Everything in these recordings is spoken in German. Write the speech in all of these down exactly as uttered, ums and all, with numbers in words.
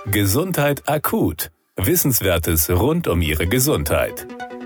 Gesundheit akut. Wissenswertes rund um Ihre Gesundheit.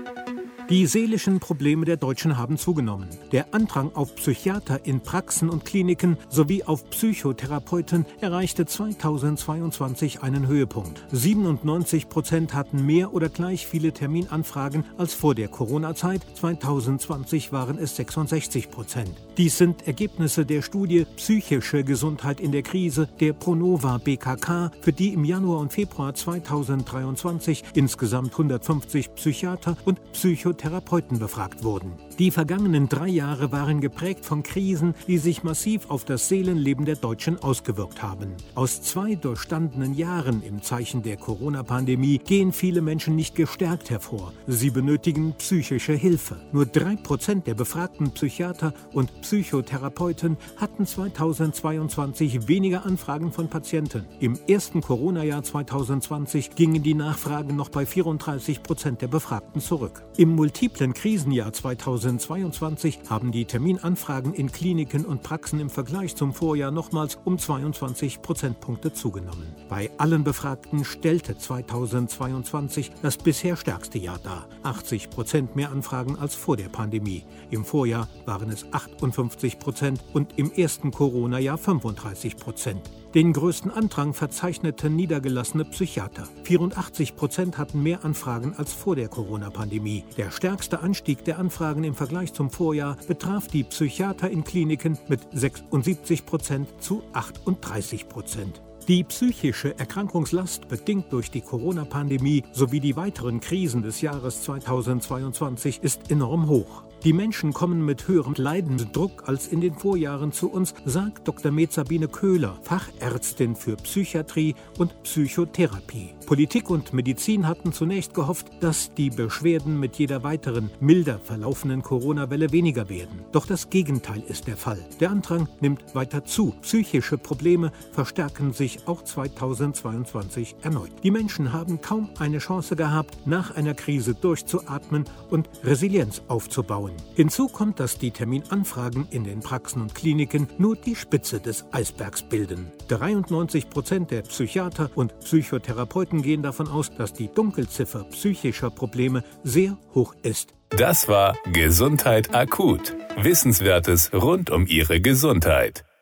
Die seelischen Probleme der Deutschen haben zugenommen. Der Andrang auf Psychiater in Praxen und Kliniken sowie auf Psychotherapeuten erreichte zweitausendzweiundzwanzig einen Höhepunkt. siebenundneunzig Prozent hatten mehr oder gleich viele Terminanfragen als vor der Corona-Zeit. zweitausendzwanzig waren es sechsundsechzig Prozent. Dies sind Ergebnisse der Studie Psychische Gesundheit in der Krise der Pronova B K K, für die im Januar und Februar zweitausenddreiundzwanzig insgesamt hundertfünfzig Psychiater und Psychotherapeuten Therapeuten befragt wurden. Die vergangenen drei Jahre waren geprägt von Krisen, die sich massiv auf das Seelenleben der Deutschen ausgewirkt haben. Aus zwei durchstandenen Jahren im Zeichen der Corona-Pandemie gehen viele Menschen nicht gestärkt hervor. Sie benötigen psychische Hilfe. Nur drei Prozent der befragten Psychiater und Psychotherapeuten hatten zweitausendzweiundzwanzig weniger Anfragen von Patienten. Im ersten Corona-Jahr zweitausendzwanzig gingen die Nachfragen noch bei vierunddreißig Prozent der Befragten zurück. Im multiplen Krisenjahr zweitausendzweiundzwanzig haben die Terminanfragen in Kliniken und Praxen im Vergleich zum Vorjahr nochmals um zweiundzwanzig Prozentpunkte zugenommen. Bei allen Befragten stellte zweitausendzweiundzwanzig das bisher stärkste Jahr dar. achtzig Prozent mehr Anfragen als vor der Pandemie. Im Vorjahr waren es achtundfünfzig Prozent und im ersten Corona-Jahr fünfunddreißig Prozent. Den größten Andrang verzeichneten niedergelassene Psychiater. vierundachtzig Prozent hatten mehr Anfragen als vor der Corona-Pandemie. Der stärkste Anstieg der Anfragen im Vergleich zum Vorjahr betraf die Psychiater in Kliniken mit sechsundsiebzig Prozent zu achtunddreißig Prozent. Die psychische Erkrankungslast, bedingt durch die Corona-Pandemie sowie die weiteren Krisen des Jahres zweitausendzweiundzwanzig, ist enorm hoch. Die Menschen kommen mit höherem Leidensdruck als in den Vorjahren zu uns, sagt Doktor Med Sabine Köhler, Fachärztin für Psychiatrie und Psychotherapie. Politik und Medizin hatten zunächst gehofft, dass die Beschwerden mit jeder weiteren, milder verlaufenden Corona-Welle weniger werden. Doch das Gegenteil ist der Fall. Der Andrang nimmt weiter zu. Psychische Probleme verstärken sich auch zweitausendzweiundzwanzig erneut. Die Menschen haben kaum eine Chance gehabt, nach einer Krise durchzuatmen und Resilienz aufzubauen. Hinzu kommt, dass die Terminanfragen in den Praxen und Kliniken nur die Spitze des Eisbergs bilden. dreiundneunzig Prozent der Psychiater und Psychotherapeuten gehen davon aus, dass die Dunkelziffer psychischer Probleme sehr hoch ist. Das war Gesundheit akut. Wissenswertes rund um Ihre Gesundheit.